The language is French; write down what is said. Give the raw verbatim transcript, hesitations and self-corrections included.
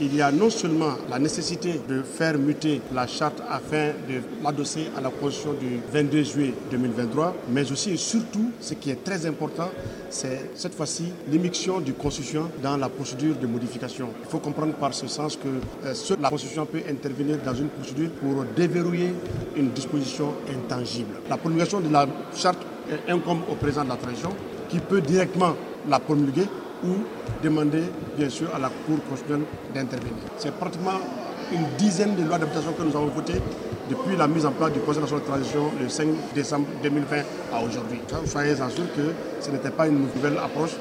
il y a non seulement la nécessité de faire muter la charte afin de l'adosser à la Constitution du vingt-deux juillet deux mille vingt-trois, mais aussi et surtout, ce qui est très important, c'est cette fois-ci l'immixtion du Constitution dans la procédure de modification. Il faut comprendre par ce sens que euh, seule la Constitution peut intervenir dans une procédure pour déverrouiller une disposition intangible. La promulgation de la charte incombe au président de la transition qui peut directement la promulguer ou demander bien sûr à la Cour constitutionnelle d'intervenir. C'est pratiquement une dizaine de lois d'habilitation que nous avons votées depuis la mise en place du Conseil national de transition le cinq décembre deux mille vingt à aujourd'hui. Soyez en sûr que ce n'était pas une nouvelle approche.